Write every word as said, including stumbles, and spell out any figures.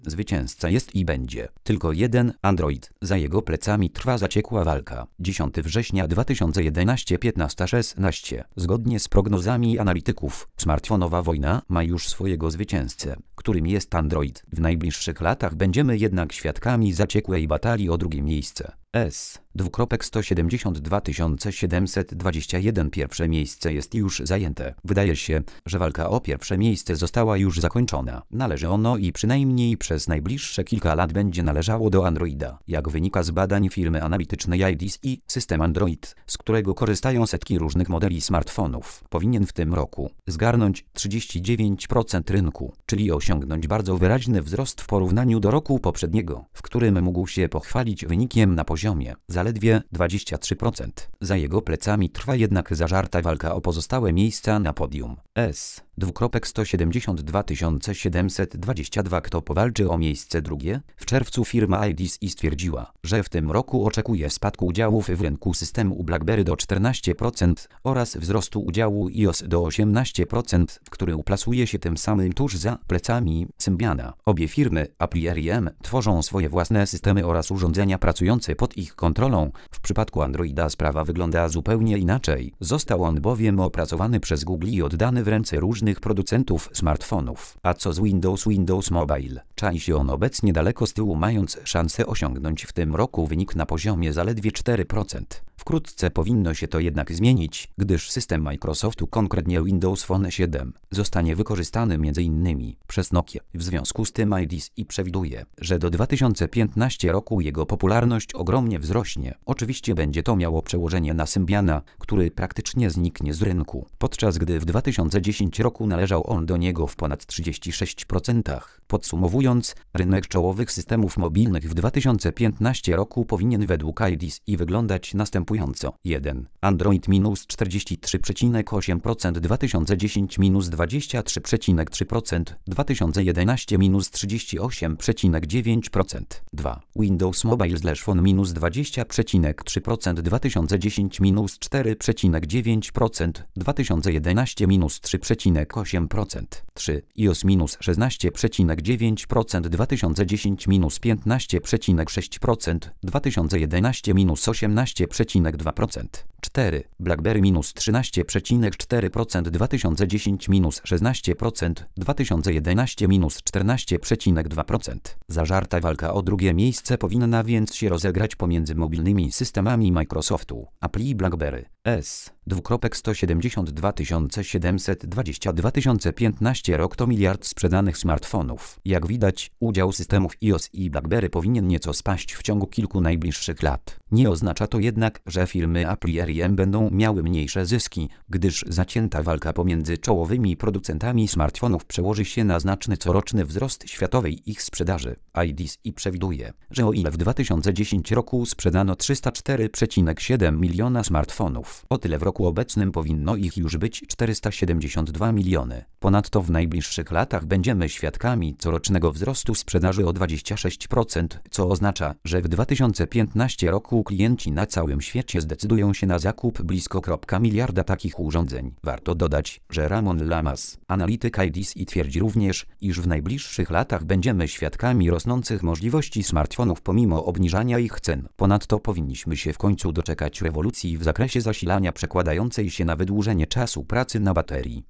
Zwycięzca jest i będzie tylko jeden Android. Za jego plecami trwa zaciekła walka. dziesiątego września dwa tysiące jedenastego piętnaście szesnaście. Zgodnie z prognozami analityków, smartfonowa wojna ma już swojego zwycięzcę, którym jest Android. W najbliższych latach będziemy jednak świadkami zaciekłej batalii o drugie miejsce. S. sto siedemdziesiąt dwa tysiące siedemset dwadzieścia jeden. Pierwsze miejsce jest już zajęte. Wydaje się, że walka o pierwsze miejsce została już zakończona. Należy ono i przynajmniej przez najbliższe kilka lat będzie należało do Androida. Jak wynika z badań firmy analitycznej I D C i system Android, z którego korzystają setki różnych modeli smartfonów, powinien w tym roku zgarnąć trzydzieści dziewięć procent rynku, czyli osiągnąć bardzo wyraźny wzrost w porównaniu do roku poprzedniego, w którym mógł się pochwalić wynikiem na poziomie zaledwie dwadzieścia trzy procent. Za jego plecami trwa jednak zażarta walka o pozostałe miejsca na podium. S. sto siedemdziesiąt dwa tysiące siedemset dwadzieścia dwa. Kto powalczy o miejsce drugie? W czerwcu firma I D C stwierdziła, że w tym roku oczekuje spadku udziałów w rynku systemu BlackBerry do czternaście procent oraz wzrostu udziału iOS do osiemnaście procent, który uplasuje się tym samym tuż za plecami Symbiana. Obie firmy, Apple i R I M, tworzą swoje własne systemy oraz urządzenia pracujące pod ich kontrolą. W przypadku Androida sprawa wygląda zupełnie inaczej. Został on bowiem opracowany przez Google i oddany w ręce różnych producentów smartfonów. A co z Windows Windows Mobile? Czai się on obecnie daleko z tyłu, mając szansę osiągnąć w tym roku wynik na poziomie zaledwie cztery procent. Wkrótce powinno się to jednak zmienić, gdyż system Microsoftu, konkretnie Windows Phone siedem, zostanie wykorzystany między innymi przez Nokia. W związku z tym I D C przewiduje, że do dwa tysiące piętnastego roku jego popularność ogromnie wzrośnie. Oczywiście będzie to miało przełożenie na Symbiana, który praktycznie zniknie z rynku, podczas gdy w dwa tysiące dziesiątym roku należał on do niego w ponad trzydzieści sześć procent. Podsumowując, rynek czołowych systemów mobilnych w dwa tysiące piętnastym roku powinien według I D C wyglądać następująco. jeden. Android minus czterdzieści trzy przecinek osiem procent, dwa tysiące dziesiąty minus dwadzieścia trzy przecinek trzy procent, dwa tysiące jedenasty minus trzydzieści osiem przecinek dziewięć procent. dwa. Windows Mobile slash Phone minus dwadzieścia przecinek trzy procent, dwa tysiące dziesiąty minus cztery przecinek dziewięć procent, dwa tysiące jedenasty minus trzy przecinek osiem procent. trzy. iOS minus szesnaście przecinek dziewięć procent, dwa tysiące dziesiąty minus piętnaście przecinek sześć procent, dwa tysiące jedenasty minus osiemnaście przecinek dwa procent. cztery. BlackBerry minus trzynaście przecinek cztery procent, dwa tysiące dziesiąty minus szesnaście procent, dwa tysiące jedenasty minus czternaście przecinek dwa procent. Zażarta walka o drugie miejsce powinna więc się rozegrać pomiędzy mobilnymi systemami Microsoftu, Apple i BlackBerry. S. sto siedemdziesiąt dwa tysiące siedemset dwadzieścia. dwa tysiące piętnasty rok to miliard sprzedanych smartfonów. Jak widać, udział systemów iOS i BlackBerry powinien nieco spaść w ciągu kilku najbliższych lat. Nie oznacza to jednak, że firmy Apple i R I M będą miały mniejsze zyski, gdyż zacięta walka pomiędzy czołowymi producentami smartfonów przełoży się na znaczny coroczny wzrost światowej ich sprzedaży. I D C przewiduje, że o ile w dwa tysiące dziesiątym roku sprzedano trzysta cztery przecinek siedem miliona smartfonów, o tyle w roku obecnym powinno ich już być czterysta siedemdziesiąt dwa miliony. Ponadto w najbliższych latach będziemy świadkami corocznego wzrostu sprzedaży o dwadzieścia sześć procent, co oznacza, że w dwa tysiące piętnastym roku klienci na całym świecie zdecydują się na zakup blisko miliarda takich urządzeń. Warto dodać, że Ramon Lamas, analityk I D C, twierdzi również, iż w najbliższych latach będziemy świadkami rosnących możliwości smartfonów pomimo obniżania ich cen. Ponadto powinniśmy się w końcu doczekać rewolucji w zakresie zasilania przekładającej się na wydłużenie czasu pracy na baterii.